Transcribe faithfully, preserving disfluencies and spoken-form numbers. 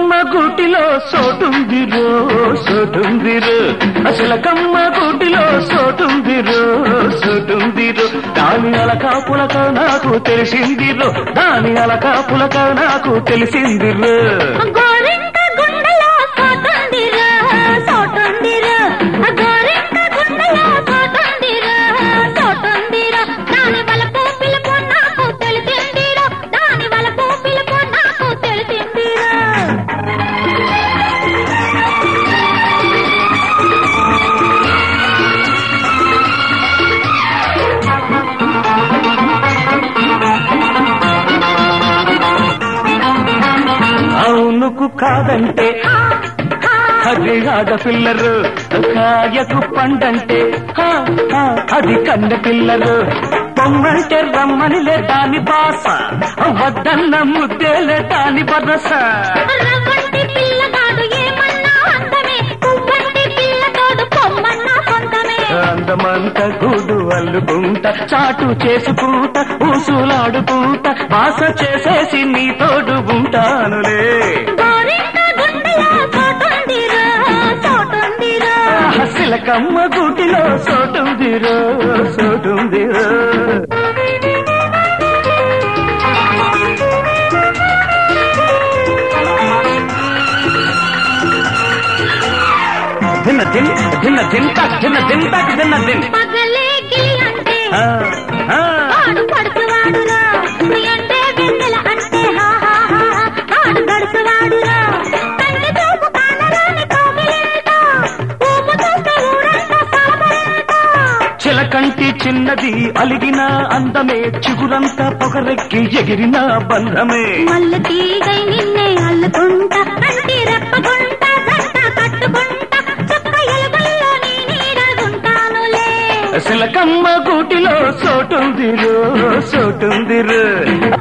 చిలకమ్మ గూటిలో సోటుందిరో సోటుందిరో చిలకమ్మ గూటిలో సోటుందిరో సోటుందిరో దాని అలక పులక నాకు తెలిసిందిరో దాని అలక పులక నాకు తెలిసిందిరో అవునుకు కాదంటే అది ఆడపిల్లరు కాయకు పండంటే అది కన్న పిల్లరు పొమ్మంటే రమ్మనిలే దాని బాస వద్దన్న ముద్దేలే దాని బరస అందమంత గూడు అల్లుకుంట చాటు చేసుకుంట ఊసులాడుకుంట బాస చేసేసి నీ తోడు ఉంటానులే చిలకమ్మ గూటిలో సోటుందిరో సోటుందిరో దిన్న దిన్ దిన్న దిన్ తక్ దిన్న దిన్ తక్ దిన్న దిన్ చిలకంటి చిన్నది అలిగిన అందమే చిగురంతా పొగరెక్కి ఎగిరిన బంధమే మల్ల తీగై నిన్నే అల్లుకుంటా కంటి రెప్పకుంటా గంట కట్టుకుంటా చుక్క ఎలుగుల్లో నీ నీడగుంటానులే చిలకమ్మ గూటిలో సోటుందిరో సోటుందిరో